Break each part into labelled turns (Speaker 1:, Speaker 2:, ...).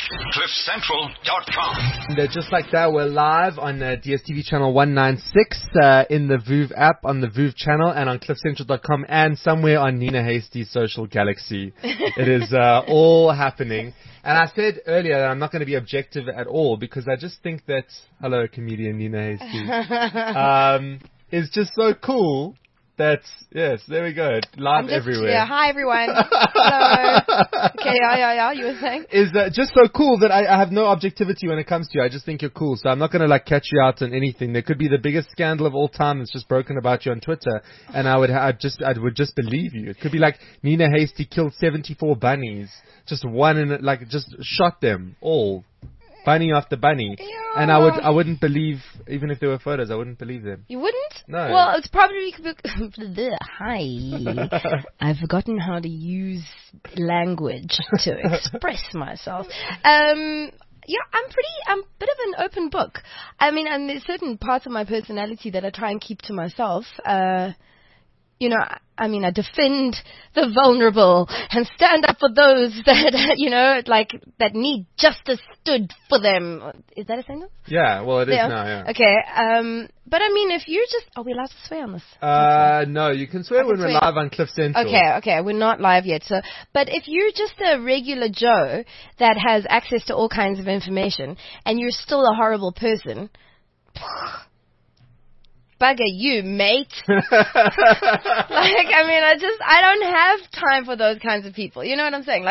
Speaker 1: CliffCentral.com.
Speaker 2: And just like that, we're live on DSTV channel 196 in the VOOV app, on the VOOV channel, and on CliffCentral.com, and somewhere on Nina Hasty's social galaxy. It is all happening. And I said earlier that I'm not going to be objective at all because I just think that, hello, comedian Nina Hasty, is just so cool. That's, yes, there we go. Live everywhere.
Speaker 3: Yeah, hi everyone. Hello. Okay, yeah, you were saying?
Speaker 2: Is just so cool that I have no objectivity when it comes to you. I just think you're cool. So I'm not going to catch you out on anything. There could be the biggest scandal of all time that's just broken about you on Twitter, and I would just believe you. It could be like Nina Hasty killed 74 bunnies. Just one in it, just shot them all. Bunny after bunny.
Speaker 3: Yeah.
Speaker 2: And I wouldn't believe, even if there were photos, I wouldn't believe them.
Speaker 3: You wouldn't?
Speaker 2: No.
Speaker 3: Well, it's probably... Hi. I've forgotten how to use language to express myself. Yeah, I'm a bit of an open book. I mean, and there's certain parts of my personality that I try and keep to myself. I defend the vulnerable and stand up for those that, that need justice stood for them. Is that a thing?
Speaker 2: Yeah, well, it is now, yeah.
Speaker 3: Okay, but if you just... Are we allowed to swear on this?
Speaker 2: No, you can swear when we're live on Cliff Central.
Speaker 3: Okay, we're not live yet. So, but if you're just a regular Joe that has access to all kinds of information and you're still a horrible person... Bugger you, mate. I don't have time for those kinds of people. You know what I'm saying?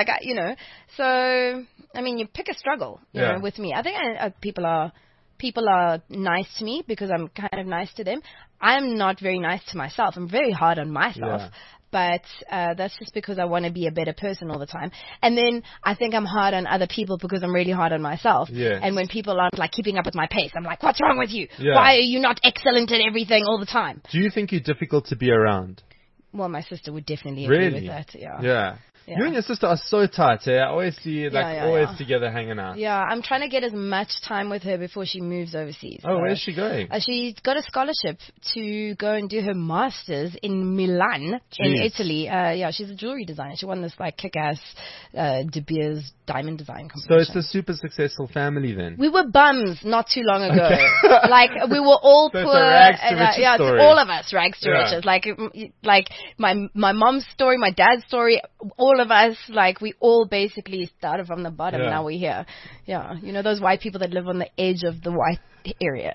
Speaker 3: You pick a struggle, with me. I think people are nice to me because I'm kind of nice to them. I'm not very nice to myself. I'm very hard on myself. Yeah. But that's just because I want to be a better person all the time. And then I think I'm hard on other people because I'm really hard on myself.
Speaker 2: Yes.
Speaker 3: And when people aren't keeping up with my pace, I'm like, what's wrong with you? Yeah. Why are you not excellent at everything all the time?
Speaker 2: Do you think you're difficult to be around?
Speaker 3: Well, my sister would definitely agree with that.
Speaker 2: Yeah. You and your sister are so tight, eh? I always see you always together hanging out.
Speaker 3: Yeah, I'm trying to get as much time with her before she moves overseas.
Speaker 2: Oh, where's she going?
Speaker 3: She's got a scholarship to go and do her master's in Milan, in Italy. She's a jewelry designer. She won this kick-ass De Beers diamond design competition.
Speaker 2: So it's a super successul family then?
Speaker 3: We were bums not too long ago. Okay. We were all
Speaker 2: so
Speaker 3: poor.
Speaker 2: It's a rags to riches story.
Speaker 3: All of us rags to riches. Like my mom's story, my dad's story, all of us, we all basically started from the bottom. Yeah. Now we're here. Yeah. Those white people that live on the edge of the white area.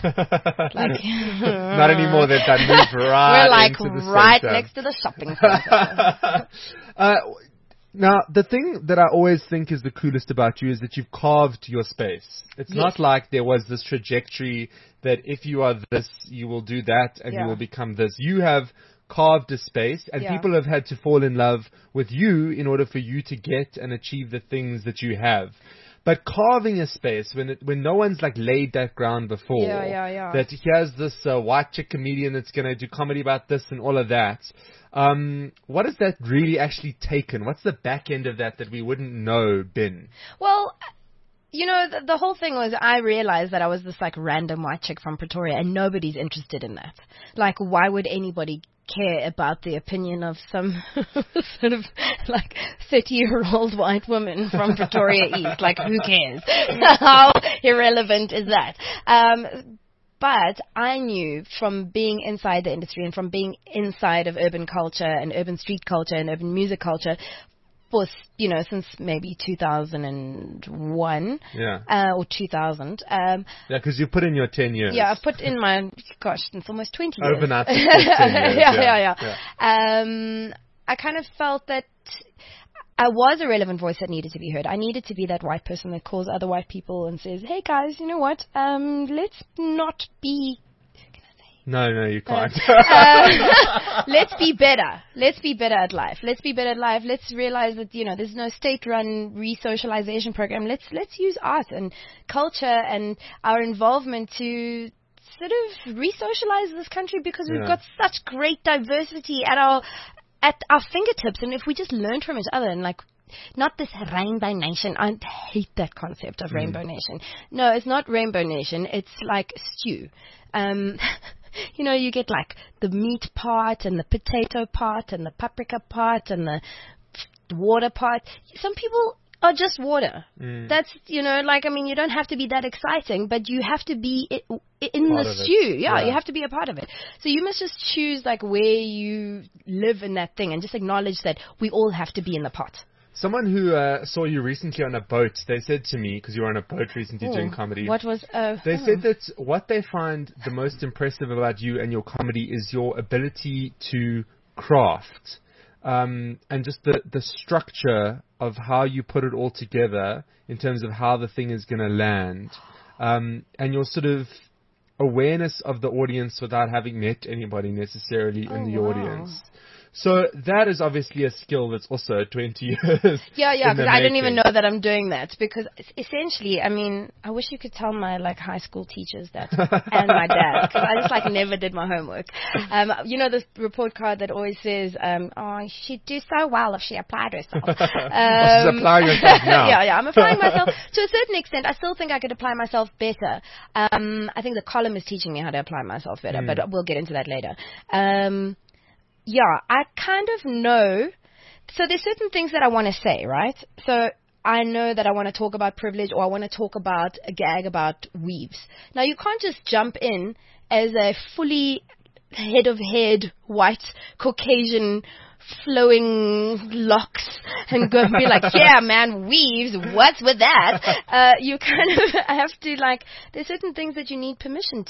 Speaker 2: Not anymore. They've done moved right into the
Speaker 3: right
Speaker 2: center.
Speaker 3: Next to the shopping center.
Speaker 2: Now, the thing that I always think is the coolest about you is that you've carved your space. It's not like there was this trajectory that if you are this, you will do that and you will become this. You have carved a space, and people have had to fall in love with you in order for you to get and achieve the things that you have. But carving a space when no one's laid that ground before, that here's this white chick comedian that's going to do comedy about this and all of that. What has that really actually taken? What's the back end of that we wouldn't know been?
Speaker 3: Well, the whole thing was I realized that I was this random white chick from Pretoria and nobody's interested in that. Why would anybody care about the opinion of some sort of 30-year-old white woman from Pretoria East? Who cares? How irrelevant is that? But I knew from being inside the industry and from being inside of urban culture and urban street culture and urban music culture for, since maybe 2001 or 2000.
Speaker 2: Because you put in your 10 years.
Speaker 3: Yeah, I've put in my, it's almost 20 years.
Speaker 2: Overnight. 10 years.
Speaker 3: Yeah. I kind of felt that I was a relevant voice that needed to be heard. I needed to be that white person that calls other white people and says, hey guys, you know what? Let's not be...
Speaker 2: No, you can't.
Speaker 3: Let's be better. Let's be better at life. Let's be better at life. Let's realize that, there's no state-run re-socialization program. Let's use art and culture and our involvement to sort of re-socialize this country because we've got such great diversity at our fingertips. And if we just learn from each other and not this Rainbow Nation. I hate that concept of Rainbow Nation. No, it's not Rainbow Nation. It's like stew. You get the meat part and the potato part and the paprika part and the water part. Some people or just water. That's, you don't have to be that exciting, but you have to be in
Speaker 2: Part
Speaker 3: the
Speaker 2: of it.
Speaker 3: stew.
Speaker 2: Yeah.
Speaker 3: You have to be a part of it. So you must just choose like where you live in that thing and just acknowledge that we all have to be in the pot.
Speaker 2: Someone who saw you recently on a boat, they said to me, because you were on a boat recently doing comedy.
Speaker 3: What was...
Speaker 2: They said that what they find the most impressive about you and your comedy is your ability to craft. And just the structure of how you put it all together in terms of how the thing is going to land. And your sort of awareness of the audience without having met anybody necessarily in the audience. So that is obviously a skill that's also 20 years.
Speaker 3: Yeah, because I didn't even know that I'm doing that. Because essentially, I wish you could tell my high school teachers that, and my dad, because I just never did my homework. This report card that always says, she'd do so well if she applied herself.
Speaker 2: She's applying herself now.
Speaker 3: Yeah, I'm applying myself to a certain extent. I still think I could apply myself better. I think the column is teaching me how to apply myself better, but we'll get into that later. I kind of know. So there's certain things that I want to say, right? So I know that I want to talk about privilege, or I want to talk about a gag about weaves. Now, you can't just jump in as a fully head white Caucasian flowing locks and go and be like, yeah, man, weaves, what's with that? You kind of have to, there's certain things that you need permission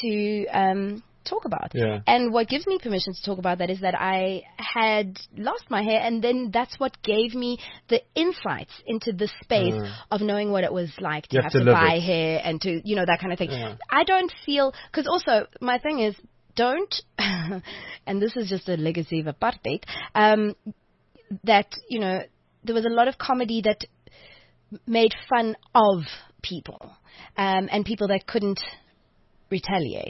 Speaker 3: to talk about.
Speaker 2: Yeah.
Speaker 3: And what gives me permission to talk about that is that I had lost my hair, and then that's what gave me the insights into the space of knowing what it was like to have to buy hair and to, that kind of thing.
Speaker 2: Yeah.
Speaker 3: I don't feel, because also my thing is, don't, and this is just a legacy of apartheid, that, there was a lot of comedy that made fun of people, and people that couldn't retaliate.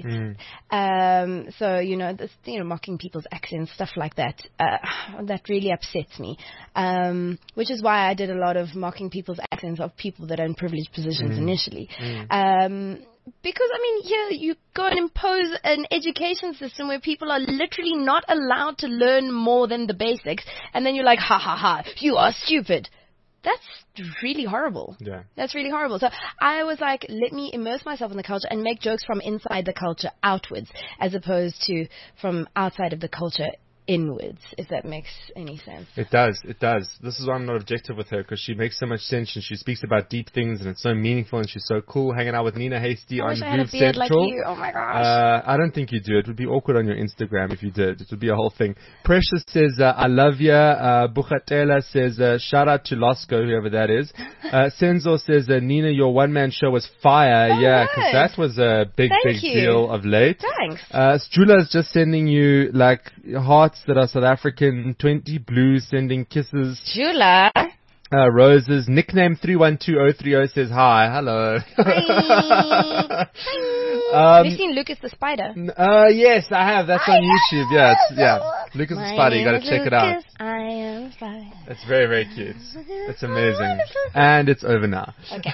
Speaker 3: So, this, mocking people's accents, stuff like that, that really upsets me. Which is why I did a lot of mocking people's accents of people that are in privileged positions initially. Because, here you go and impose an education system where people are literally not allowed to learn more than the basics, and then you're like, ha ha ha, you are stupid. That's really horrible.
Speaker 2: Yeah.
Speaker 3: That's really horrible. So I was like, let me immerse myself in the culture and make jokes from inside the culture outwards, as opposed to from outside of the culture inwards, if that makes any sense.
Speaker 2: It does. This is why I'm not objective with her, because she makes so much sense and she speaks about deep things and it's so meaningful and she's so cool. Hanging out with Nina Hasty on
Speaker 3: I wish I had a
Speaker 2: Groove
Speaker 3: beard
Speaker 2: Central.
Speaker 3: like you. Oh my gosh.
Speaker 2: I don't think you do. It would be awkward on your Instagram if you did. It would be a whole thing. Precious says, I love ya. Bukhatela says, shout out to Losco, whoever that is. Senzo says, Nina, your one-man show was fire.
Speaker 3: Oh,
Speaker 2: yeah,
Speaker 3: nice.
Speaker 2: because that was a big deal of late.
Speaker 3: Thanks.
Speaker 2: Jula's just sending you hearts that are South African. 20 Blues sending kisses.
Speaker 3: Jula.
Speaker 2: Roses. Nickname 312030 says hi. Hello.
Speaker 3: Hi. Have you seen Lucas the Spider?
Speaker 2: Yes, I have. That's on YouTube. Yeah, Lucas the Spider. You gotta check it out.
Speaker 3: I am Spider.
Speaker 2: It's very, very cute. It's amazing. And it's over now.
Speaker 3: Okay.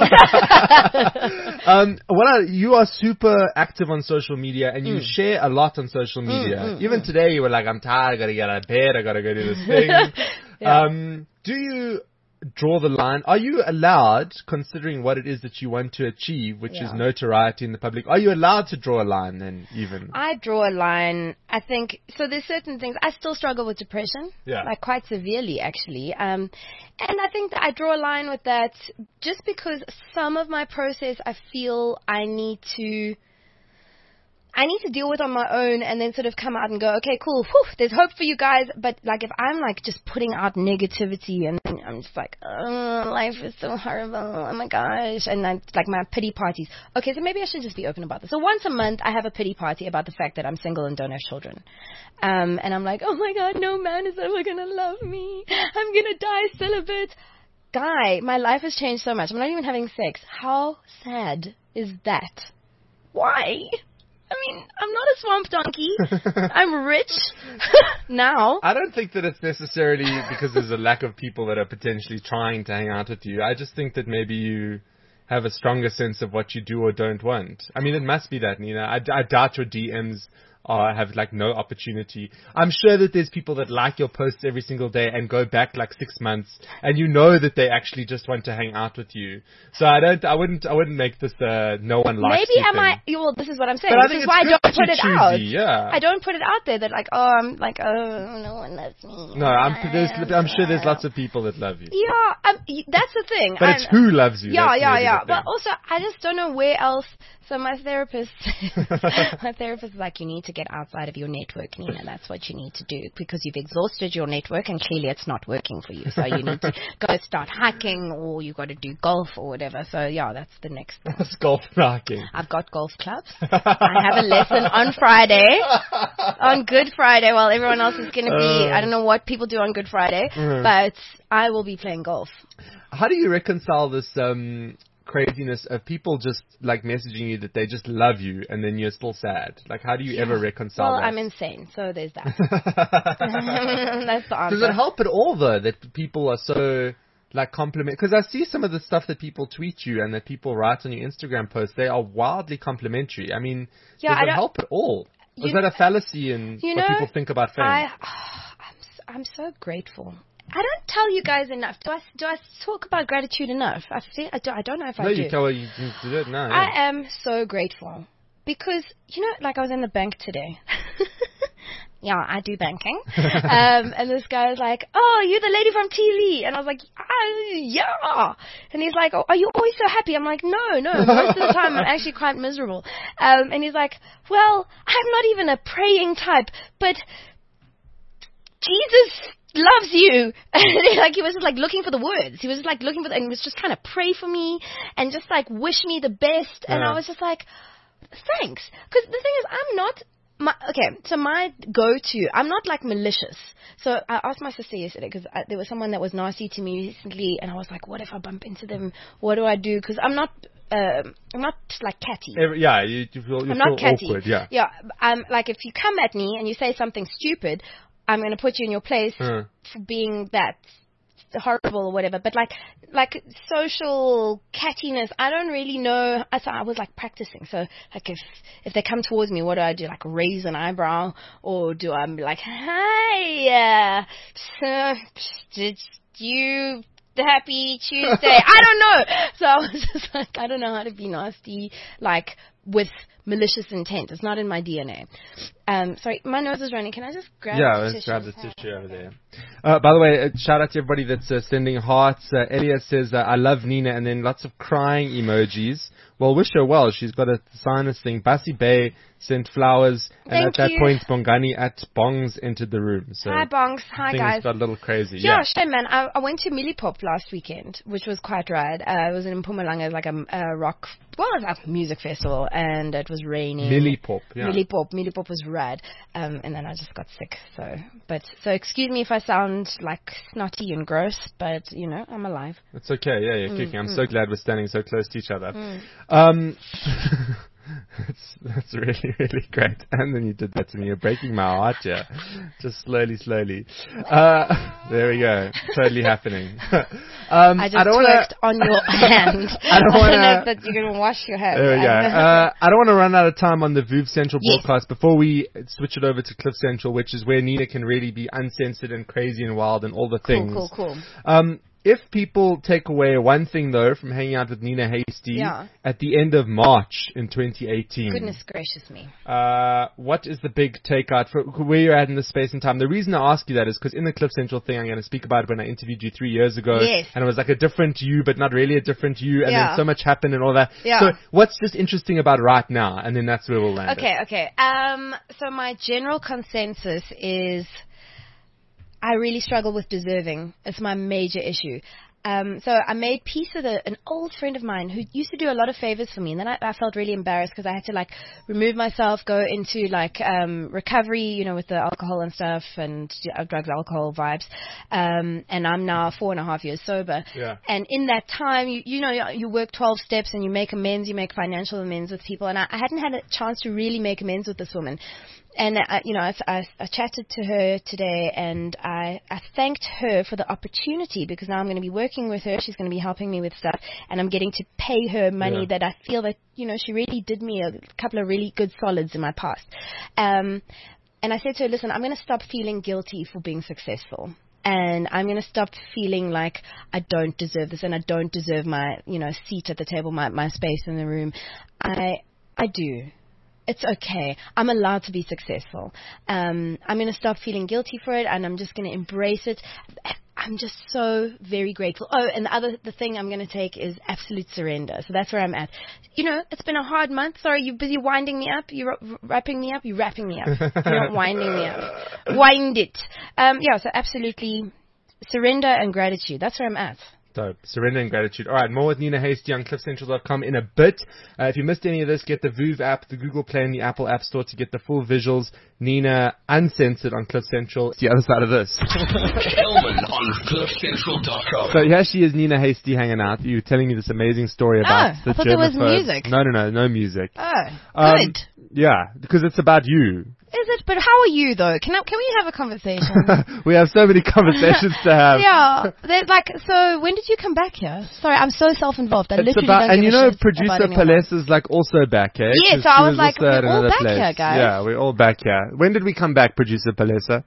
Speaker 2: You are super active on social media and you share a lot on social media. Even today you were like, I'm tired, I gotta get out of bed, I gotta go do this thing. Yeah. Do you draw the line? Are you allowed, considering what it is that you want to achieve, which is notoriety in the public, are you allowed to draw a line then even?
Speaker 3: I draw a line, I think, so there's certain things, I still struggle with depression, quite severely actually, and I think that I draw a line with that just because some of my process I feel I need to deal with on my own and then sort of come out and go, okay, cool, there's hope for you guys. But if I'm just putting out negativity and I'm just like, oh, life is so horrible, oh my gosh. And then my pity parties. Okay, so maybe I should just be open about this. So once a month I have a pity party about the fact that I'm single and don't have children. And I'm like, oh my God, no man is ever going to love me. I'm going to die celibate. Guy, my life has changed so much. I'm not even having sex. How sad is that? Why? I'm not a swamp donkey. I'm rich now.
Speaker 2: I don't think that it's necessarily because there's a lack of people that are potentially trying to hang out with you. I just think that maybe you have a stronger sense of what you do or don't want. It must be that, Nina. I doubt your DMs have like no opportunity. I'm sure that there's people that like your posts every single day and go back like 6 months, and you know that they actually just want to hang out with you. So I wouldn't make this no one likes
Speaker 3: Maybe
Speaker 2: you thing.
Speaker 3: well, this is what I'm saying.
Speaker 2: But I
Speaker 3: this
Speaker 2: think
Speaker 3: is why I
Speaker 2: it's
Speaker 3: don't
Speaker 2: good
Speaker 3: put
Speaker 2: to
Speaker 3: it
Speaker 2: choosy,
Speaker 3: out.
Speaker 2: yeah.
Speaker 3: I don't put it out there that like, no one loves me.
Speaker 2: No, I'm sure there's lots of people that love you.
Speaker 3: Yeah, that's the thing.
Speaker 2: But it's who loves you.
Speaker 3: Yeah,
Speaker 2: That's maybe the thing.
Speaker 3: But also, I just don't know where else. So my therapist is like, you need to get outside of your network, Nina. That's what you need to do because you've exhausted your network and clearly it's not working for you. So you need to go start hiking or you got to do golf or whatever. So yeah, that's the next thing.
Speaker 2: That's golf and hiking.
Speaker 3: I've got golf clubs. I have a lesson on Friday, on Good Friday, while everyone else is going to be, I don't know what people do on Good Friday, but I will be playing golf.
Speaker 2: How do you reconcile this craziness of people just like messaging you that they just love you and then you're still sad? Like, how do you ever reconcile that?
Speaker 3: Well, I'm insane, so there's that. That's the answer.
Speaker 2: Does it help at all, though, that people are so like compliment? Because I see some of the stuff that people tweet you and that people write on your Instagram posts. They are wildly complimentary. I mean, does it help at all? Is that a fallacy in what people think about fame?
Speaker 3: I'm so grateful. I don't tell you guys enough. Do I talk about gratitude enough? I don't know if I do.
Speaker 2: No, you do it now. Yeah.
Speaker 3: I am so grateful because, like I was in the bank today. Yeah, I do banking. And this guy was like, oh, you're the lady from TV. And I was like, yeah. And he's like, oh, are you always so happy? I'm like, no. Most of the time I'm actually quite miserable. And he's like, well, I'm not even a praying type, but Jesus loves you. Like, he was just like looking for the words. He was just like looking for and was just trying to pray for me and just like wish me the best. And I was just like, thanks. Because the thing is, I'm not my go-to, I'm not like malicious. So I asked my sister yesterday because there was someone that was nasty to me recently, and I was like, what if I bump into them? What do I do? Because I'm not like catty.
Speaker 2: You feel
Speaker 3: I'm not catty.
Speaker 2: Awkward, yeah.
Speaker 3: Yeah, I'm like, if you come at me and you say something stupid, I'm going to put you in your place for being that horrible or whatever. But like social cattiness, I don't really know. So I was like practicing. So like if they come towards me, what do? Like raise an eyebrow, or do I be like, hi, did you happy Tuesday? I don't know. So I was just like, I don't know how to be nasty, like with malicious intent. It's not in my DNA. Sorry, my nose is running. Can I just grab the tissue?
Speaker 2: Grab the tissue over there. By the way, shout out to everybody that's sending hearts. Elia says, I love Nina, and then lots of crying emojis. Well, wish her well. She's got a sinus thing. Basi Bay sent flowers, and at that point, Bongani at Bongs entered the room. So
Speaker 3: hi, Bongs. Hi, guys.
Speaker 2: Things got a little crazy.
Speaker 3: Yeah, shame, man. I went to Millipop last weekend, which was quite rad. It was in Mpumalanga, like a rock, it was a music festival, and it was raining.
Speaker 2: Millipop, yeah.
Speaker 3: Millipop was rad. And then I just got sick. So excuse me if I sound like snotty and gross, but I'm alive.
Speaker 2: It's okay. Yeah, you're kicking. I'm so glad we're standing so close to each other. That's really, really great. And then you did that to me. You're breaking my heart here. Just slowly. There we go. Totally happening.
Speaker 3: I just twerked on your hand. I don't know that you're going to wash your hands.
Speaker 2: There we go. I don't want to run out of time on the VOOV Central broadcast before we switch it over to Cliff Central, which is where Nina can really be uncensored and crazy and wild and all the things.
Speaker 3: Cool.
Speaker 2: If people take away one thing, though, from hanging out with Nina Hastie at the end of March in 2018.
Speaker 3: Goodness gracious me.
Speaker 2: What is the big takeout for where you're at in this space and time? The reason I ask you that is because in the Cliff Central thing, I'm going to speak about it when I interviewed you 3 years ago.
Speaker 3: Yes.
Speaker 2: And it was like a different you, but not really a different you. And then so much happened and all that.
Speaker 3: Yeah.
Speaker 2: So what's just interesting about right now? And then that's where we'll land.
Speaker 3: Okay. So my general consensus is I really struggle with deserving. It's my major issue. So I made peace with an old friend of mine who used to do a lot of favors for me, and then I felt really embarrassed because I had to like remove myself, go into like recovery, with the alcohol and stuff and drugs, alcohol vibes. And I'm now 4.5 years sober.
Speaker 2: Yeah.
Speaker 3: And in that time, you work 12 steps and you make amends, you make financial amends with people, and I hadn't had a chance to really make amends with this woman. And I chatted to her today, and I thanked her for the opportunity, because now I'm going to be working with her. She's going to be helping me with stuff, and I'm getting to pay her money that I feel that she really did me a couple of really good solids in my past. And I said to her, listen, I'm going to stop feeling guilty for being successful. And I'm going to stop feeling like I don't deserve this and I don't deserve my, seat at the table, my space in the room. I do. It's okay. I'm allowed to be successful. I'm going to stop feeling guilty for it, and I'm just going to embrace it. I'm just so very grateful. Oh, and the thing I'm going to take is absolute surrender. So that's where I'm at. It's been a hard month. Sorry, you're busy winding me up. You're wrapping me up. You're wrapping me up. You're not winding me up. Wind it. So absolutely surrender and gratitude. That's where I'm at.
Speaker 2: Dope. Surrender and gratitude. All right, more with Nina Hastie on CliffCentral.com in a bit. If you missed any of this, get the VOOV app, the Google Play, and the Apple App Store to get the full visuals. Nina uncensored on Cliff Central. It's the other side of this.
Speaker 1: Kelman on CliffCentral.com.
Speaker 2: So here she is, Nina Hastie, hanging out. You were telling me this amazing story about the
Speaker 3: I thought there was music.
Speaker 2: No music.
Speaker 3: Oh, good.
Speaker 2: Yeah, because it's about you.
Speaker 3: Is it? But how are you, though? Can we have a conversation?
Speaker 2: We have so many conversations to have.
Speaker 3: Yeah. So when did you come back here? Sorry, I'm so self-involved. I literally don't
Speaker 2: and
Speaker 3: give a shit
Speaker 2: producer Palesa is also back here.
Speaker 3: Yeah, so I was like, we're all back here, guys.
Speaker 2: Yeah, we're all back here. When did we come back, producer Palesa?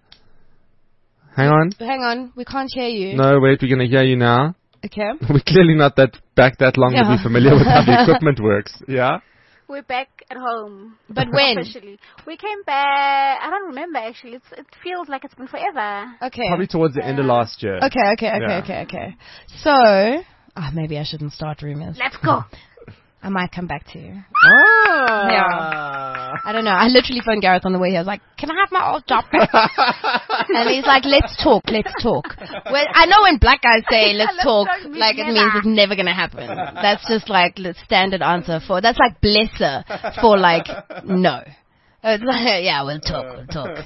Speaker 2: Hang on.
Speaker 3: We can't hear you.
Speaker 2: No, wait, we're going to hear you now.
Speaker 3: Okay.
Speaker 2: We're clearly not that long to be familiar with how the equipment works. Yeah?
Speaker 4: We're back at home.
Speaker 3: But when?
Speaker 4: Officially. We came back, I don't remember actually. It feels like it's been forever.
Speaker 3: Okay.
Speaker 2: Probably towards the end of last year.
Speaker 3: Okay. So, maybe I shouldn't start rumors.
Speaker 4: Let's go.
Speaker 3: I might come back to you.
Speaker 2: Oh.
Speaker 3: Yeah. I don't know. I literally phoned Gareth on the way here. I was like, can I have my old job back? And he's like, let's talk. Well, I know when black guys say let's talk, like it means it's never going to happen. That's just like the standard answer that's like blesser for like, no. It's like, yeah, we'll talk.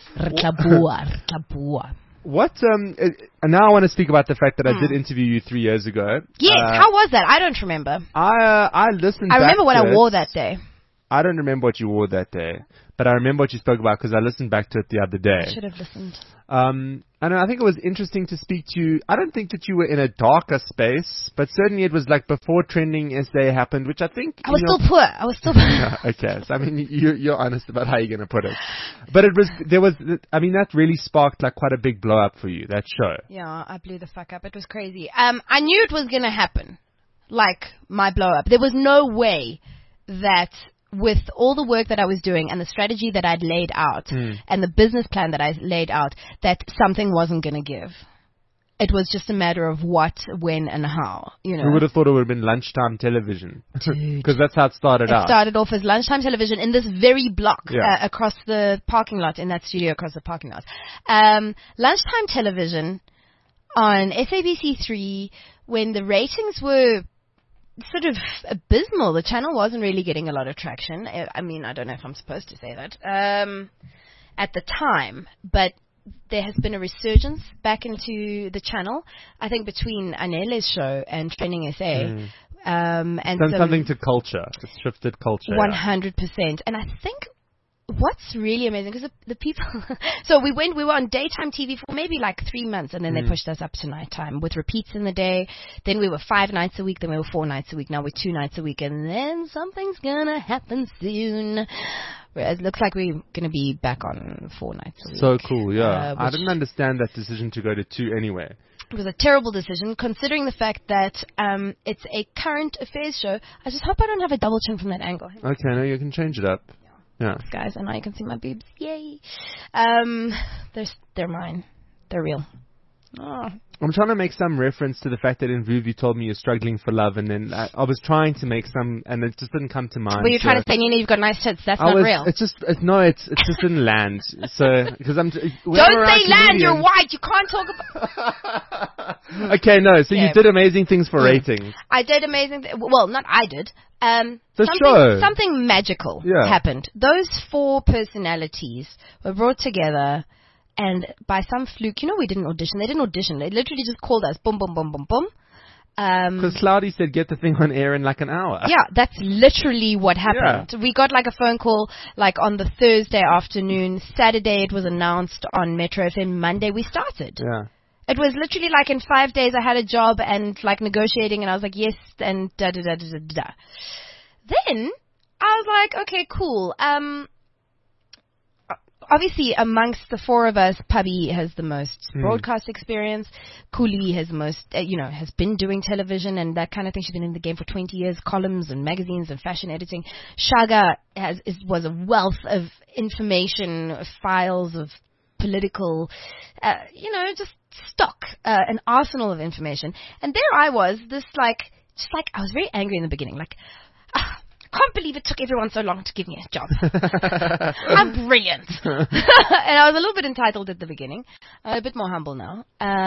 Speaker 3: Rtlabua.
Speaker 2: What, now I want to speak about the fact that I did interview you 3 years ago.
Speaker 3: Yes, how was that? I don't remember.
Speaker 2: I listened back
Speaker 3: I remember what
Speaker 2: to
Speaker 3: I wore that day.
Speaker 2: I don't remember what you wore that day, but I remember what you spoke about because I listened back to it the other day.
Speaker 3: I should have listened.
Speaker 2: And I think it was interesting to speak to you. I don't think that you were in a darker space, but certainly it was like before Trending SA happened, which I think...
Speaker 3: I was still poor.
Speaker 2: Okay, so I mean, you're honest about how you're going to put it. But that really sparked like quite a big blow up for you, that show.
Speaker 3: Yeah, I blew the fuck up. It was crazy. I knew it was going to happen, like my blow up. There was no way that... with all the work that I was doing and the strategy that I'd laid out and the business plan that I laid out, that something wasn't going to give. It was just a matter of what, when, and how.
Speaker 2: Who would have thought it would have been lunchtime television? Because that's how it started out. It
Speaker 3: started off as lunchtime television in this very block across the parking lot, in that studio across the parking lot. Lunchtime television on SABC3 when the ratings were sort of abysmal. The channel wasn't really getting a lot of traction. I mean, I don't know if I'm supposed to say that at the time, but there has been a resurgence back into the channel, I think, between Anele's show and Trending SA. And
Speaker 2: something to culture. It's shifted culture.
Speaker 3: 100%. And I think what's really amazing, because the people... So we were on daytime TV for maybe like 3 months, and then they pushed us up to nighttime with repeats in the day. Then we were 5 nights a week, then we were 4 nights a week. Now we're 2 nights a week, and then something's gonna happen soon. It looks like we're gonna be back on 4 nights a week.
Speaker 2: So cool, yeah. I didn't understand that decision to go to 2 anyway.
Speaker 3: It was a terrible decision, considering the fact that it's a current affairs show. I just hope I don't have a double chin from that angle.
Speaker 2: Okay, no, you can change it up. Yeah.
Speaker 3: Guys, and now you can see my boobs. Yay. They're mine. They're real. Oh.
Speaker 2: I'm trying to make some reference to the fact that in VOOV you told me you're struggling for love, and then I was trying to make some, and it just didn't come to mind.
Speaker 3: Well, you're trying to say, Nina, you've got nice tits. That's not real.
Speaker 2: It just didn't land. So, because don't say
Speaker 3: land, you're white. You can't talk about...
Speaker 2: Okay, no, so you did amazing things for ratings.
Speaker 3: I did amazing well, not I did. Something magical happened. Those 4 personalities were brought together, and by some fluke, we didn't audition. They didn't audition. They literally just called us, boom, boom, boom, boom, boom.
Speaker 2: Because Cloudy said get the thing on air in like an hour.
Speaker 3: Yeah, that's literally what happened. We got like a phone call like on the Thursday afternoon. Saturday it was announced on Metro FM. Monday we started.
Speaker 2: Yeah.
Speaker 3: It was literally like in 5 days I had a job and like negotiating, and I was like, yes, and da da da da da da. Then I was like, okay, cool. Obviously, amongst the four of us, Pubby has the most broadcast experience. Kuli has the most, has been doing television and that kind of thing. She's been in the game for 20 years, columns and magazines and fashion editing. Shaga was a wealth of information, files of political, just stock, an arsenal of information. And there I was, I was very angry in the beginning, can't believe it took everyone so long to give me a job. I'm brilliant. And I was a little bit entitled at the beginning. I'm a bit more humble now.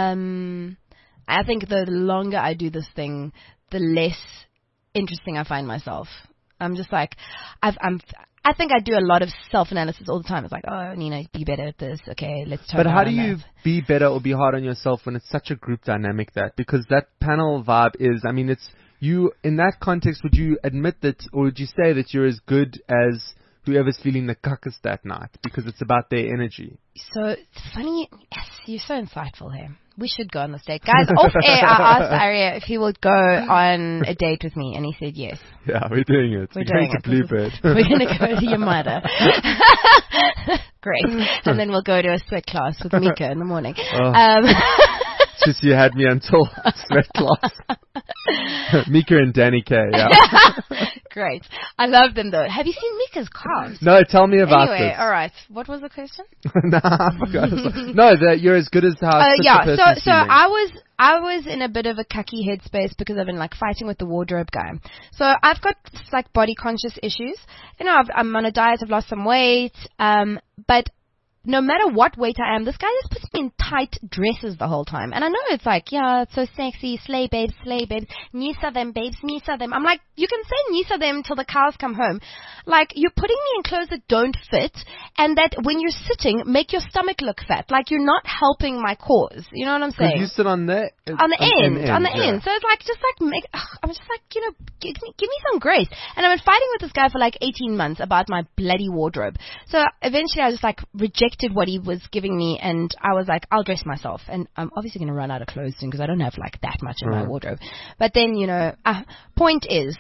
Speaker 3: I think the longer I do this thing, the less interesting I find myself. I'm just like, I think I do a lot of self-analysis all the time. It's like, oh, Nina, be better at this. Okay, let's talk about
Speaker 2: But how do you be better or be hard on yourself when it's such a group dynamic because that panel vibe is, it's, you, in that context, would you admit that, or would you say that you're as good as whoever's feeling the cuckest that night because it's about their energy?
Speaker 3: So it's funny. Yes, you're so insightful here. We should go on this date. Guys, off air, I asked Arya if he would go on a date with me, and he said yes.
Speaker 2: Yeah, we're doing it.
Speaker 3: We're doing
Speaker 2: it. Bluebird.
Speaker 3: We're going to go to your mother. Great. And then we'll go to a sweat class with Mika in the morning.
Speaker 2: Just you had me until sweat class. Mika and Danny K, yeah.
Speaker 3: Great. I love them though. Have you seen Mika's calves?
Speaker 2: No, tell me about
Speaker 3: anyway,
Speaker 2: this.
Speaker 3: All right. What was the question?
Speaker 2: Nah, I forgot. No, that you're as good as how.
Speaker 3: So I was in a bit of a cucky headspace because I've been fighting with the wardrobe guy. So I've got body conscious issues. I'm on a diet. I've lost some weight. But no matter what weight I am, this guy just puts me in tight dresses the whole time. And I know it's it's so sexy, slay babes, Nisa them babes, Nisa them. I'm like, you can say Nisa them till the cows come home. You're putting me in clothes that don't fit, and that when you're sitting, make your stomach look fat. You're not helping my cause. You know what I'm saying?
Speaker 2: You sit on the
Speaker 3: end. So it's I'm just give me some grace. And I've been fighting with this guy for 18 months about my bloody wardrobe. So eventually I just rejected what he was giving me, and I was like, I'll dress myself. And I'm obviously going to run out of clothes soon because I don't have that much in my wardrobe. But then, point is,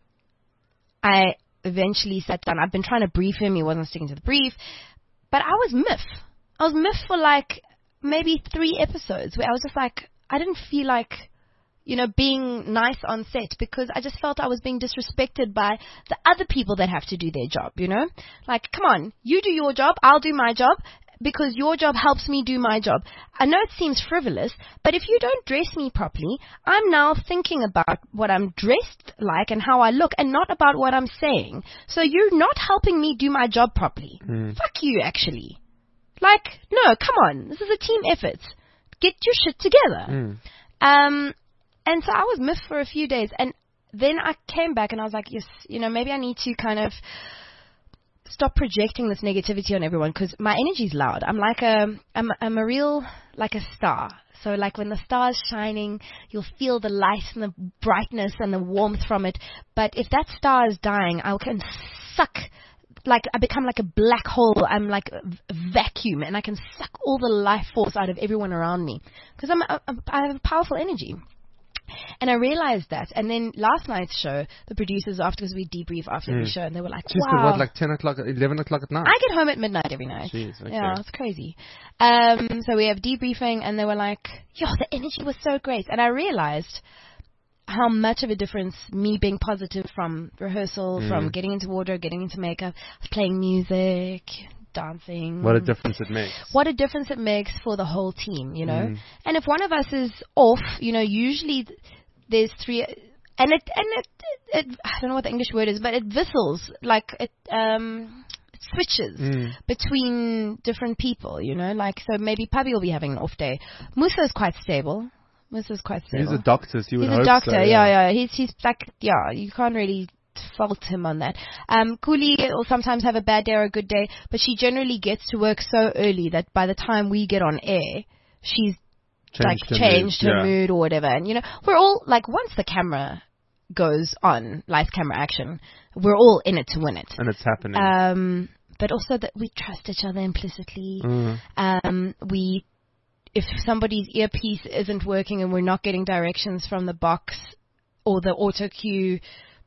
Speaker 3: I eventually sat down. I've been trying to brief him. He wasn't sticking to the brief. But I was miffed. I was miffed for maybe 3 episodes where I was just I didn't feel being nice on set because I just felt I was being disrespected by the other people that have to do their job, come on, you do your job, I'll do my job because your job helps me do my job. I know it seems frivolous, but if you don't dress me properly, I'm now thinking about what I'm dressed like and how I look and not about what I'm saying. So you're not helping me do my job properly. Fuck you, actually. No, come on. This is a team effort. Get your shit together. And so I was miffed for a few days, and then I came back and I was like, yes, maybe I need to kind of stop projecting this negativity on everyone because my energy's loud. I'm I'm a real, a star. So when the star's shining, you'll feel the light and the brightness and the warmth from it. But if that star is dying, I can suck, I become like a black hole. I'm like a vacuum, and I can suck all the life force out of everyone around me because I have a powerful energy. And I realized that. And then last night's show, the producers, because we debrief after every show, and they were like, wow.
Speaker 2: What, 10 o'clock, 11 o'clock at night?
Speaker 3: I get home at midnight every night.
Speaker 2: Jeez, okay.
Speaker 3: Yeah, it's crazy. So we have debriefing, and they were like, the energy was so great. And I realized how much of a difference me being positive from rehearsal, from getting into wardrobe, getting into makeup, playing music, dancing.
Speaker 2: What a difference it makes.
Speaker 3: What a difference it makes for the whole team, And if one of us is off, usually there's 3, and it I don't know what the English word is, but it whistles, it switches between different people, so maybe Pubby will be having an off day. Musa is quite stable. He's
Speaker 2: a doctor, so you would
Speaker 3: hope
Speaker 2: so. He's a
Speaker 3: doctor, yeah. He's you can't really fault him on that. Kuli will sometimes have a bad day or a good day, but she generally gets to work so early that by the time we get on air, she's changed her
Speaker 2: Yeah.
Speaker 3: mood or whatever. And, we're all, like, once the camera goes on, live camera action, we're all in it to win it.
Speaker 2: And it's happening.
Speaker 3: But also that we trust each other implicitly.
Speaker 2: Mm.
Speaker 3: If somebody's earpiece isn't working and we're not getting directions from the box or the auto cue,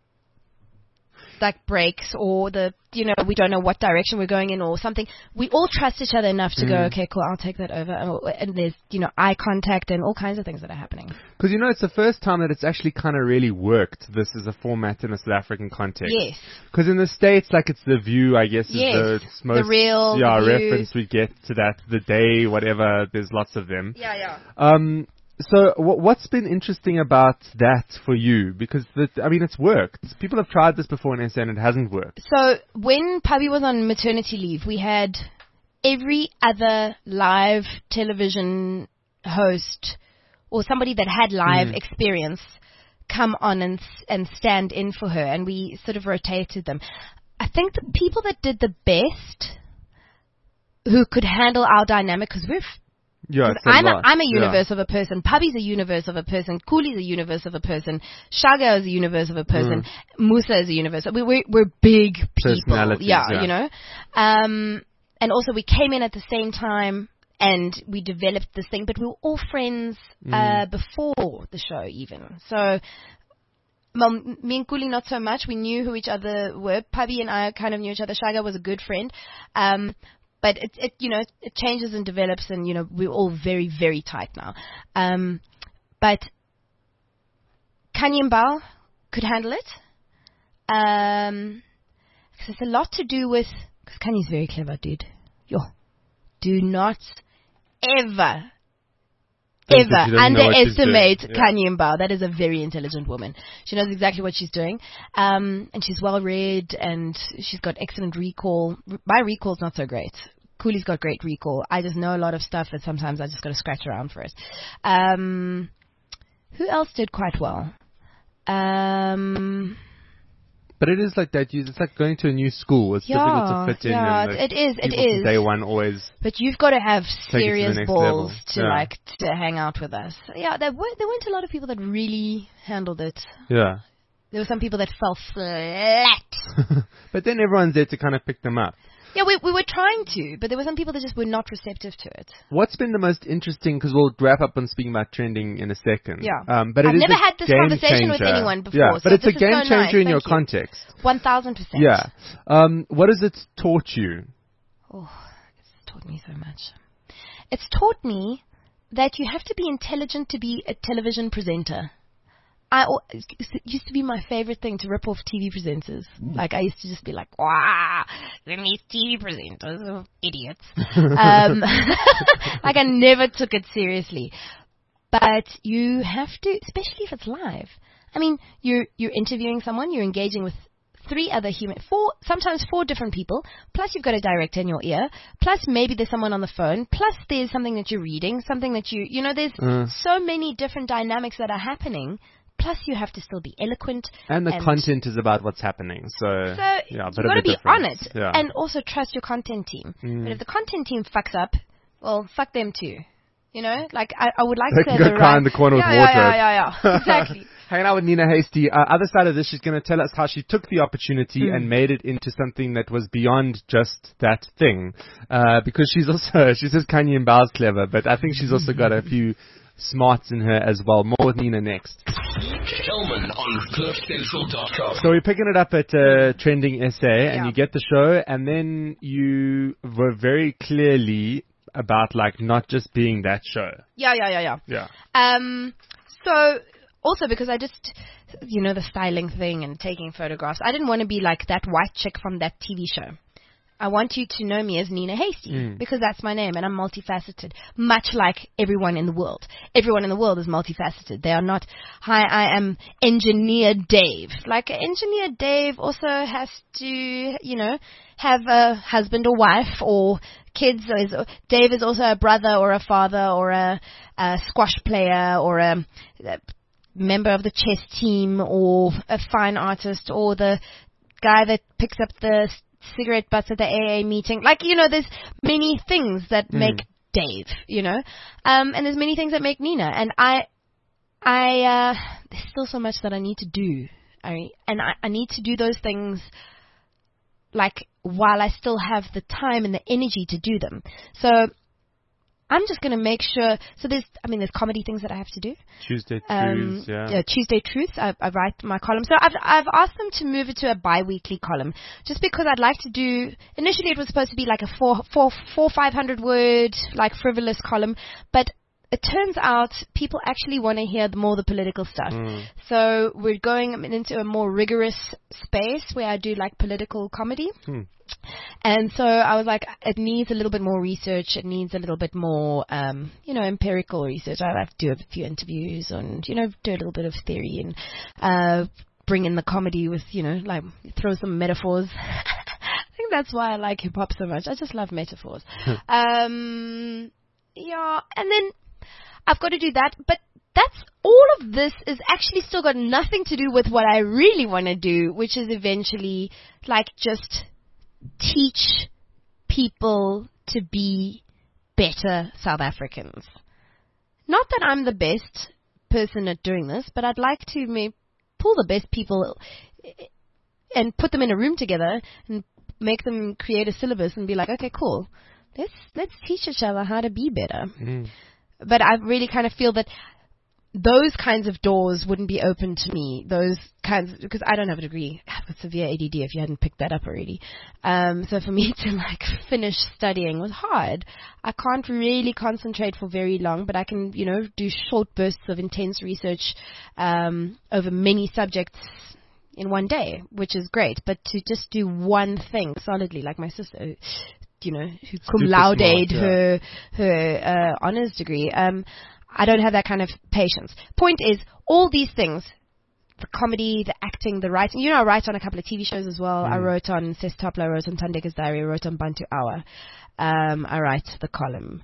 Speaker 3: like breaks, or we don't know what direction we're going in or something, we all trust each other enough to go, okay, cool, I'll take that over. And there's, eye contact and all kinds of things that are happening.
Speaker 2: Because, it's the first time that it's actually kind of really worked, this as a format in a South African context.
Speaker 3: Yes.
Speaker 2: Because in the States, like, it's The View, I guess,
Speaker 3: Yes.
Speaker 2: is the most...
Speaker 3: The Real, The View.
Speaker 2: reference we get to that. The Day, whatever, there's lots of them.
Speaker 3: Yeah.
Speaker 2: So what's been interesting about that for you? Because, it's worked. People have tried this before in SA and it hasn't worked.
Speaker 3: So when Pabi was on maternity leave, we had every other live television host or somebody that had live experience come on and stand in for her, and we sort of rotated them. I think the people that did the best, who could handle our dynamic, because I'm a universe of a person. Pabi's a universe of a person. Kuli's a universe of a person. Shaga is a universe of a person. Musa is a universe. We're big people. Yeah. And also we came in at the same time and we developed this thing, but we were all friends before the show even. So me and Kuli not so much. We knew who each other were. Pabi and I kind of knew each other. Shaga was a good friend. But it changes and develops, and, we're all very, very tight now. But Kanye Mbao could handle it. Because it's a lot to do with, because Kanye's very clever, dude. Do not ever underestimate Kanye Mbao. That is a very intelligent woman. She knows exactly what she's doing. And she's well read and she's got excellent recall. My recall's not so great. Cooley's got great recall. I just know a lot of stuff that sometimes I just got to scratch around for it. Who else did quite well?
Speaker 2: But it is like that. It's like going to a new school. It's difficult to fit in.
Speaker 3: Yeah, it is.
Speaker 2: From day one always.
Speaker 3: But you've got to have serious balls
Speaker 2: level.
Speaker 3: to hang out with us. Yeah, there weren't a lot of people that really handled it.
Speaker 2: Yeah.
Speaker 3: There were some people that fell flat.
Speaker 2: But then everyone's there to kind of pick them up.
Speaker 3: Yeah, we were trying to, but there were some people that just were not receptive to it.
Speaker 2: What's been the most interesting, because we'll wrap up on speaking about trending in a second.
Speaker 3: Yeah.
Speaker 2: But
Speaker 3: I've never had this conversation with anyone before.
Speaker 2: Yeah,
Speaker 3: so
Speaker 2: but it's a game changer in your context.
Speaker 3: 1,000%.
Speaker 2: Yeah. What has it taught you?
Speaker 3: Oh, it's taught me so much. It's taught me that you have to be intelligent to be a television presenter. It used to be my favorite thing to rip off TV presenters. Like, I used to just be like, wow, these TV presenters are idiots. Like, I never took it seriously. But you have to, especially if it's live. I mean, you're interviewing someone, you're engaging with sometimes four different people, plus you've got a director in your ear, plus maybe there's someone on the phone, plus there's something that you're reading, something that there's so many different dynamics that are happening. Plus, you have to still be eloquent.
Speaker 2: And the content is about what's happening. So yeah,
Speaker 3: you've got to be on it. Yeah. And also trust your content team. But if the content team fucks up, well, fuck them too. Like, I would like
Speaker 2: to go cry in the corner with water.
Speaker 3: Yeah. Exactly.
Speaker 2: Hanging out with Nina Hastie. Other side of this, she's going to tell us how she took the opportunity and made it into something that was beyond just that thing. Because she says Kanye Mbao's clever, but I think she's also got a few smarts in her as well. More with Nina next.
Speaker 1: Kelman on CliffCentral.com.
Speaker 2: So we're picking it up at Trending SA, and you get the show, and then you were very clearly about, like, not just being that show.
Speaker 3: Yeah. So also because I just, the styling thing and taking photographs, I didn't want to be like that white chick from that TV show. I want you to know me as Nina Hastie because that's my name and I'm multifaceted, much like everyone in the world. Everyone in the world is multifaceted. They are not, hi, I am Engineer Dave. Like, Engineer Dave also has to, have a husband or wife or kids. Dave is also a brother or a father or a squash player or a member of the chess team or a fine artist or the guy that picks up the cigarette butts at the AA meeting. Like, there's many things that make Dave, you know. And there's many things that make Nina. And there's still so much that I need to do. I need to do those things like while I still have the time and the energy to do them. So I'm just going to make sure. So there's comedy things that I have to do.
Speaker 2: Tuesday Truths, yeah.
Speaker 3: Tuesday Truths. I write my column. So I've asked them to move it to a bi-weekly column, just because I'd like to do. Initially, it was supposed to be like a 500 word like frivolous column, but it turns out people actually want to hear more the political stuff. So we're going into a more rigorous space where I do like political comedy. And so I was like, it needs a little bit more research. It needs a little bit more, empirical research. I have to do a few interviews and, do a little bit of theory and bring in the comedy with, like throw some metaphors. I think that's why I like hip hop so much. I just love metaphors. And then I've got to do that, but that's all of this is actually still got nothing to do with what I really want to do, which is eventually like just teach people to be better South Africans. Not that I'm the best person at doing this, but I'd like to pull the best people and put them in a room together and make them create a syllabus and be like, okay, cool. Let's teach each other how to be better. But I really kind of feel that those kinds of doors wouldn't be open to me. Because I don't have a degree with severe ADD, if you hadn't picked that up already. So for me to like finish studying was hard. I can't really concentrate for very long, but I can, do short bursts of intense research over many subjects in one day, which is great. But to just do one thing solidly, like my sister, who cum laude'd her honors degree. I don't have that kind of patience. Point is, all these things, the comedy, the acting, the writing. I write on a couple of TV shows as well. I wrote on Sesitopla, I wrote on Tandeka's Diary, I wrote on Bantu Hour. I write the column.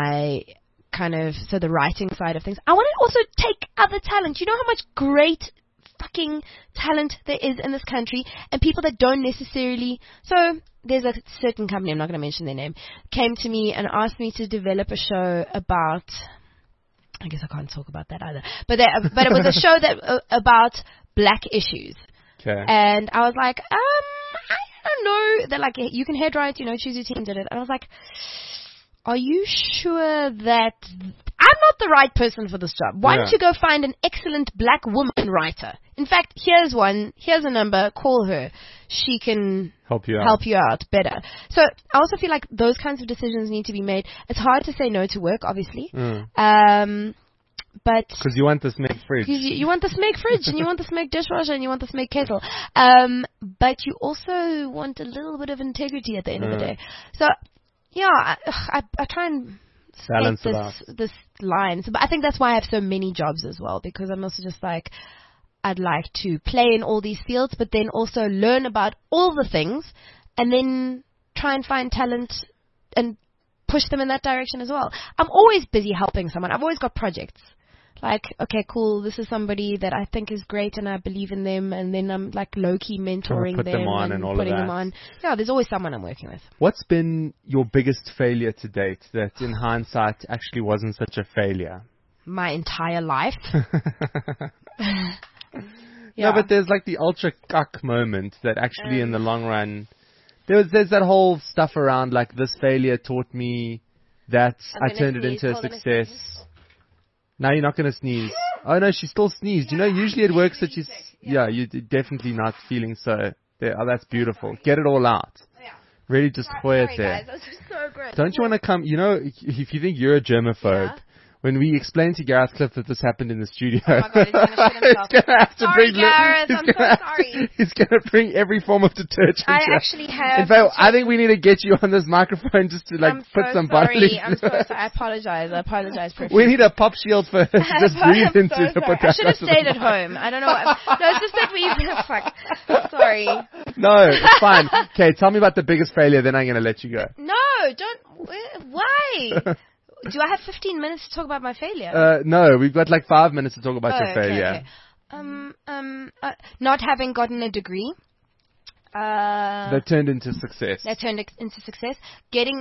Speaker 3: So the writing side of things. I want to also take other talent. You know how much great fucking talent there is in this country, and people that don't necessarily. So there's a certain company, I'm not going to mention their name, came to me and asked me to develop a show about. I guess I can't talk about that either. But it was a show that about black issues.
Speaker 2: Okay.
Speaker 3: And I was like, I don't know. They're like, you can head write, choose your team, did it. And I was like, are you sure that I'm not the right person for this job? Why don't you go find an excellent black woman writer? In fact, here's a number, call her. She can help you out better. So I also feel like those kinds of decisions need to be made. It's hard to say no to work, obviously. But
Speaker 2: because you want this make fridge.
Speaker 3: You want this make fridge, and you want this make dishwasher, and you want this make kettle. But you also want a little bit of integrity at the end of the day. So, I try and balance this line. So, but I think that's why I have so many jobs as well, because I'm also just like, I'd like to play in all these fields, but then also learn about all the things, and then try and find talent and push them in that direction as well. I'm always busy helping someone. I've always got projects. Like, okay, cool, this is somebody that I think is great and I believe in them, and then I'm like low-key mentoring them and putting them on. Yeah, there's always someone I'm working with. What's
Speaker 2: been your biggest failure to date that in hindsight actually wasn't such a failure?
Speaker 3: My entire life.
Speaker 2: No, but there's like the ultra cuck moment that actually in the long run, there's that whole stuff around like this failure taught me that I turned it into a success. Now you're not going to sneeze. Oh no, she still sneezed. Usually it works that you're definitely not feeling so. There, that's beautiful. Get it all out. Really just pour it there.
Speaker 3: Guys, that was so great.
Speaker 2: Don't you want to come, if you think you're a germaphobe, when we explained to Gareth Cliff that this happened in the studio,
Speaker 3: oh my God, he's going to shit himself.
Speaker 2: He's going to have to bring
Speaker 3: Gareth, I'm so sorry.
Speaker 2: He's going to bring every form of detergent.
Speaker 3: I actually have.
Speaker 2: In fact, I think we need to get you on this microphone just to put some bodily.
Speaker 3: I'm so sorry. I apologize. Profusely.
Speaker 2: We need a pop shield for to just breathe into the potato.
Speaker 3: I should have stayed at home. I don't know. No, it's just that fuck. Sorry.
Speaker 2: No, it's fine. Okay, tell me about the biggest failure, then I'm going to let you go.
Speaker 3: No, don't. Why? Do I have 15 minutes to talk about my failure?
Speaker 2: No, we've got like 5 minutes to talk about your failure.
Speaker 3: Okay. Not having gotten a degree.
Speaker 2: That turned into success.
Speaker 3: Getting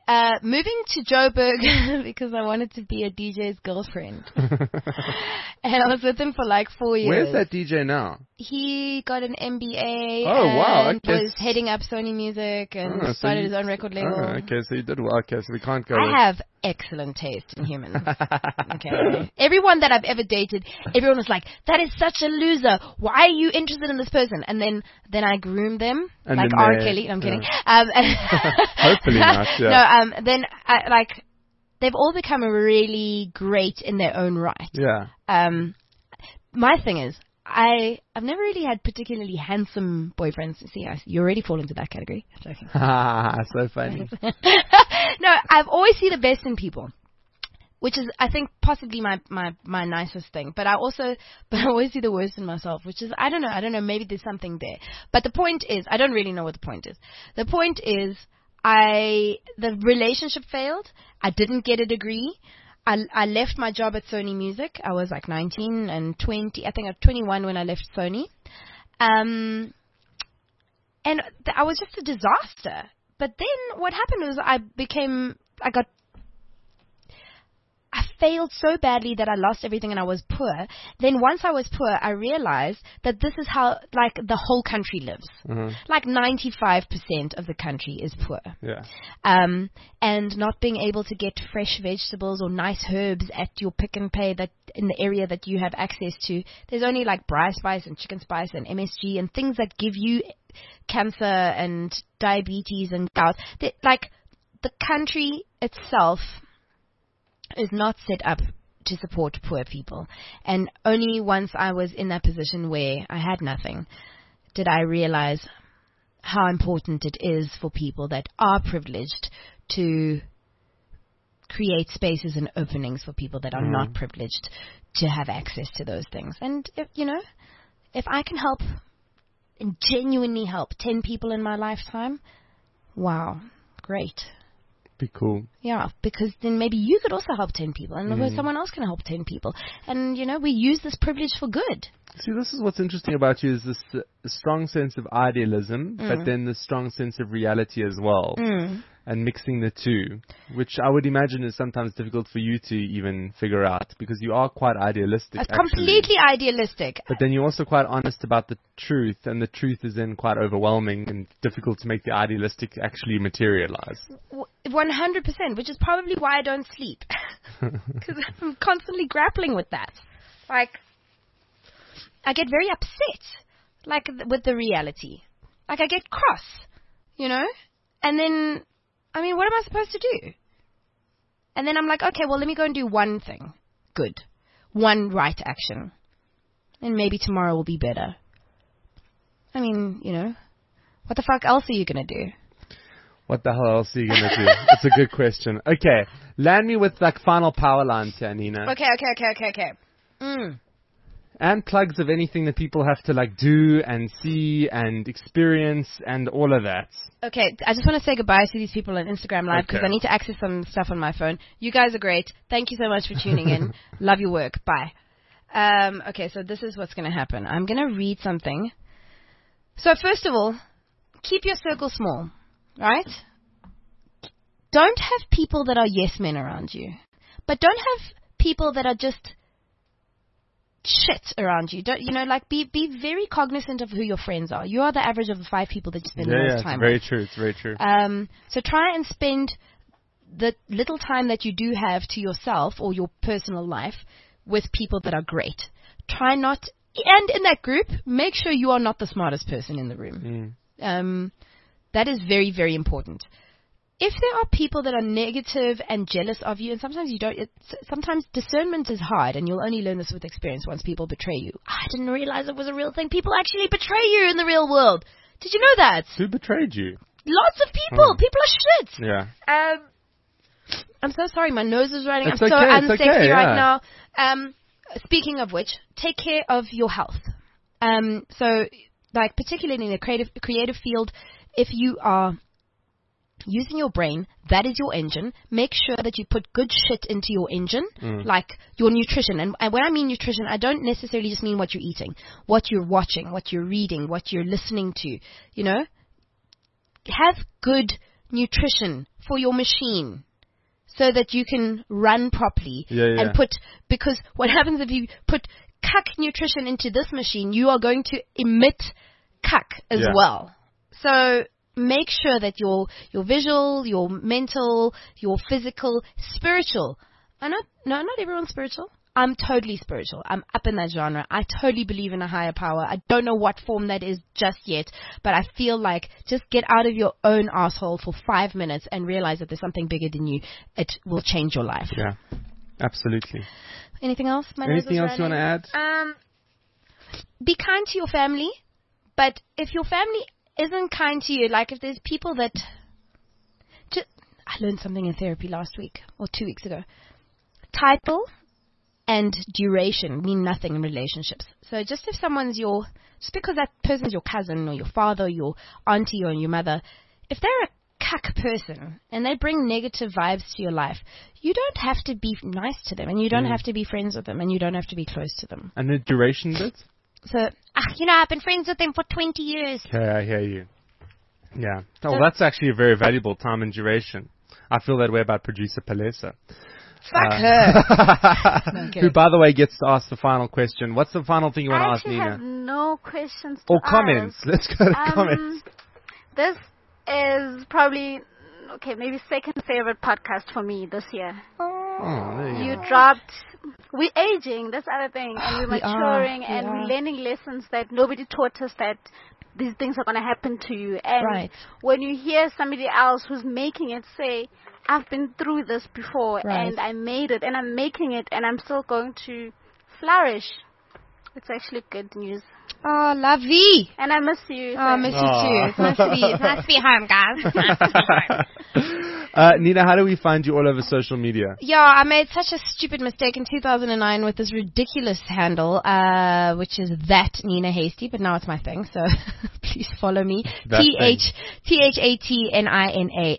Speaker 3: Moving to Joburg because I wanted to be a DJ's girlfriend. And I was with him for like 4 years.
Speaker 2: Where's that DJ now?
Speaker 3: He got an MBA.
Speaker 2: Oh, wow.
Speaker 3: And
Speaker 2: Okay.
Speaker 3: was heading up Sony Music and started his own record label.
Speaker 2: Okay, so you did well. Okay, so we can't go.
Speaker 3: I have excellent taste in humans. Okay. Everyone that I've ever dated, everyone was like, "That is such a loser. Why are you interested in this person?" And then I groomed them,
Speaker 2: And
Speaker 3: like
Speaker 2: then
Speaker 3: R.
Speaker 2: they-
Speaker 3: Kelly. No, I'm kidding.
Speaker 2: Hopefully not, yeah.
Speaker 3: No, then they've all become really great in their own right.
Speaker 2: Yeah.
Speaker 3: My thing is, I've never really had particularly handsome boyfriends. See, you already fall into that category. I'm joking.
Speaker 2: So funny.
Speaker 3: No, I've always seen the best in people, which is, I think, possibly my nicest thing. But I always see the worst in myself, which is, I don't know, maybe there's something there. But the point is, I don't really know what the point is. The point is, the relationship failed. I didn't get a degree. I left my job at Sony Music. I was like 19 and 20. I think I was 21 when I left Sony. And I was just a disaster. But then what happened was I failed so badly that I lost everything and I was poor. Then once I was poor, I realized that this is how, like, the whole country lives.
Speaker 2: Mm-hmm.
Speaker 3: Like 95% of the country is poor.
Speaker 2: Yeah.
Speaker 3: And not being able to get fresh vegetables or nice herbs at your Pick and Pay that in the area that you have access to. There's only like Braai Spice and Chicken Spice and MSG and things that give you cancer and diabetes and gout. Like, the country itself is not set up to support poor people. And only once I was in that position where I had nothing did I realize how important it is for people that are privileged to create spaces and openings for people that are not privileged to have access to those things. And if I can help and genuinely help 10 people in my lifetime, wow, great.
Speaker 2: Be cool.
Speaker 3: Yeah, because then maybe you could also help 10 people, and someone else can help 10 people. And, we use this privilege for good.
Speaker 2: See, this is what's interesting about you, is this strong sense of idealism, but then the strong sense of reality as well. And mixing the two, which I would imagine is sometimes difficult for you to even figure out, because you are quite idealistic.
Speaker 3: Completely idealistic.
Speaker 2: But then you're also quite honest about the truth, and the truth is then quite overwhelming and difficult to make the idealistic actually materialize.
Speaker 3: 100%, which is probably why I don't sleep. Because I'm constantly grappling with that. Like, I get very upset, like, with the reality. Like, I get cross, And then, what am I supposed to do? And then I'm like, okay, well, let me go and do one thing good. One right action. And maybe tomorrow will be better. What the fuck else are you going to do?
Speaker 2: What the hell else are you going to do? It's a good question. Okay, land me with, like, final power lines here, Nina.
Speaker 3: Okay.
Speaker 2: And plugs of anything that people have to, like, do and see and experience and all of that.
Speaker 3: Okay, I just want to say goodbye to these people on Instagram Live because I need to access some stuff on my phone. You guys are great. Thank you so much for tuning in. Love your work. Bye. Okay, so this is what's going to happen. I'm going to read something. So first of all, keep your circle small, right? Don't have people that are yes men around you. But don't have people that are just shit around you. Don't be very cognizant of who your friends are. You are the average of the 5 people that you spend the most time with.
Speaker 2: It's very true.
Speaker 3: So try and spend the little time that you do have to yourself or your personal life with people that are great. Try not, and in that group, make sure you are not the smartest person in the room. That is very, very important. If there are people that are negative and jealous of you, and sometimes you don't, sometimes discernment is hard, and you'll only learn this with experience once people betray you. I didn't realize it was a real thing. People actually betray you in the real world. Did you know that?
Speaker 2: Who betrayed you?
Speaker 3: Lots of people. People are shit.
Speaker 2: Yeah.
Speaker 3: I'm so sorry. My nose is running.
Speaker 2: It's
Speaker 3: I'm so
Speaker 2: okay, it's
Speaker 3: unsexy
Speaker 2: okay,
Speaker 3: right now. Speaking of which, take care of your health. So, like, particularly in the creative field, if you are using your brain, that is your engine. Make sure that you put good shit into your engine, like your nutrition. And when I mean nutrition, I don't necessarily just mean what you're eating, what you're watching, what you're reading, what you're listening to. Have good nutrition for your machine so that you can run properly.
Speaker 2: Yeah.
Speaker 3: And because what happens if you put cuck nutrition into this machine, you are going to emit cuck as well. So make sure that your visual, your mental, your physical, spiritual. Not everyone's spiritual. I'm totally spiritual. I'm up in that genre. I totally believe in a higher power. I don't know what form that is just yet, but I feel like just get out of your own asshole for 5 minutes and realize that there's something bigger than you. It will change your life.
Speaker 2: Yeah, absolutely.
Speaker 3: Anything else?
Speaker 2: Anything else you want to add?
Speaker 3: Be kind to your family, but if your family isn't kind to you, like if there's people that... I learned something in therapy last week or 2 weeks ago. Title and duration mean nothing in relationships. So just if just because that person's your cousin or your father or your auntie or your mother, if they're a cuck person and they bring negative vibes to your life, you don't have to be nice to them and you don't have to be friends with them and you don't have to be close to them.
Speaker 2: And the duration bit?
Speaker 3: So, I've been friends with them for 20 years.
Speaker 2: Okay, I hear you. Yeah. Well, that's actually a very valuable time and duration. I feel that way about producer Palesa.
Speaker 3: Fuck her.
Speaker 2: Who, by the way, gets to ask the final question. What's the final thing you want to ask,
Speaker 4: I
Speaker 2: Nina?
Speaker 4: have no questions to
Speaker 2: Or comments.
Speaker 4: ask.
Speaker 2: Let's go to comments.
Speaker 4: This is probably, maybe second favorite podcast for me this year.
Speaker 2: Oh, there you go.
Speaker 4: dropped. We're aging, that's the other thing. And we're
Speaker 3: We are,
Speaker 4: maturing
Speaker 3: we
Speaker 4: and
Speaker 3: are.
Speaker 4: we're learning lessons that nobody taught us, that these things are going to happen to you. And
Speaker 3: Right.
Speaker 4: when you hear somebody else who's making it say, I've been through this before
Speaker 3: Right.
Speaker 4: and I made it and I'm making it and I'm still going to flourish, it's actually good news.
Speaker 3: Oh, la vie.
Speaker 4: And I miss you.
Speaker 3: Oh, I miss you too. It's nice to be home, guys. It's nice to be home.
Speaker 2: Nina, how do we find you all over social media?
Speaker 3: Yeah, I made such a stupid mistake in 2009 with this ridiculous handle, which is that Nina Hastie, but now it's my thing, so please follow me.
Speaker 2: That thing.
Speaker 3: THATNINA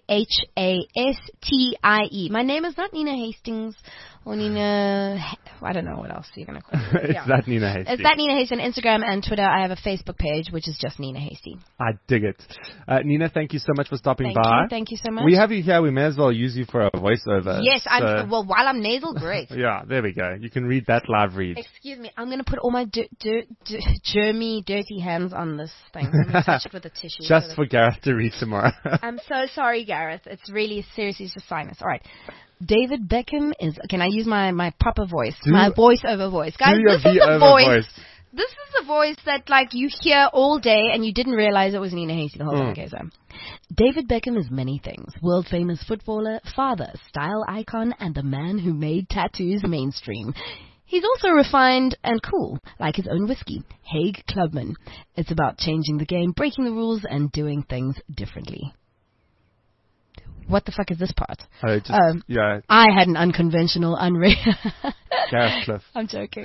Speaker 3: HASTIE. My name is not Nina Hastings or Nina, I don't know what else you're going to call it.
Speaker 2: It's that Nina Hastie.
Speaker 3: It's that Nina Hastie on Instagram and Twitter. I have a Facebook page, which is just Nina Hastie.
Speaker 2: I dig it. Nina, thank you so much for stopping
Speaker 3: Thank
Speaker 2: by.
Speaker 3: you. Thank you so much.
Speaker 2: We have you here. We may as well use you for a voiceover.
Speaker 3: Yes,
Speaker 2: So-
Speaker 3: while I'm nasal, great.
Speaker 2: Yeah, there we go. You can read that live read.
Speaker 3: Excuse me, I'm going to put all my germy, dirty hands on this thing. I'm going to touch it with a tissue.
Speaker 2: Just for Gareth to read tomorrow.
Speaker 3: I'm so sorry, Gareth. It's really, seriously, it's just sinus. All right. David Beckham is... Can I use my proper voice? My voiceover voice. Guys,
Speaker 2: Do your
Speaker 3: this is the
Speaker 2: V-over
Speaker 3: voice. This is the voice that, like, you hear all day and you didn't realize it was Nina Hastie the whole time. Okay, so... David Beckham is many things. World-famous footballer, father, style icon, and the man who made tattoos mainstream. He's also refined and cool, like his own whiskey, Hague Clubman. It's about changing the game, breaking the rules, and doing things differently. What the fuck is this part?
Speaker 2: Yeah,
Speaker 3: I had an unconventional,
Speaker 2: Gareth Cliff.
Speaker 3: I'm joking.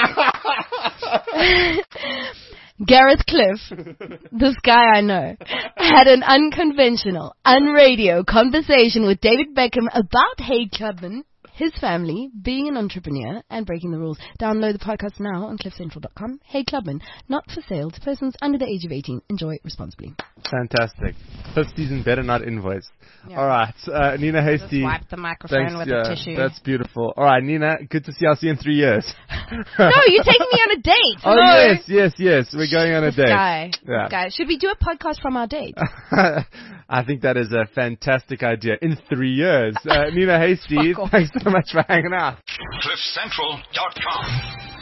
Speaker 3: Gareth Cliff, this guy I know, had an unconventional, unradio conversation with David Beckham about Hague Clubman, his family, being an entrepreneur, and breaking the rules. Download the podcast now on cliffcentral.com. Hague Clubman, not for sale to persons under the age of 18. Enjoy responsibly.
Speaker 2: Fantastic. 50s and better not invoice.
Speaker 3: Yeah.
Speaker 2: All right, Nina
Speaker 3: Just
Speaker 2: Hastie.
Speaker 3: wipe the microphone
Speaker 2: Thanks,
Speaker 3: with
Speaker 2: yeah,
Speaker 3: a tissue.
Speaker 2: that's beautiful. All right, Nina, good to see you. I'll see you in 3 years.
Speaker 3: No, you're taking me on a date.
Speaker 2: Oh,
Speaker 3: No.
Speaker 2: yes. We're going on a
Speaker 3: This
Speaker 2: date.
Speaker 3: guy.
Speaker 2: Yeah.
Speaker 3: This guy. Should we do a podcast from our date?
Speaker 2: I think that is a fantastic idea. In 3 years. Nina Hastie,
Speaker 3: Fuck off.
Speaker 2: thanks so much for hanging out.
Speaker 1: CliffCentral.com.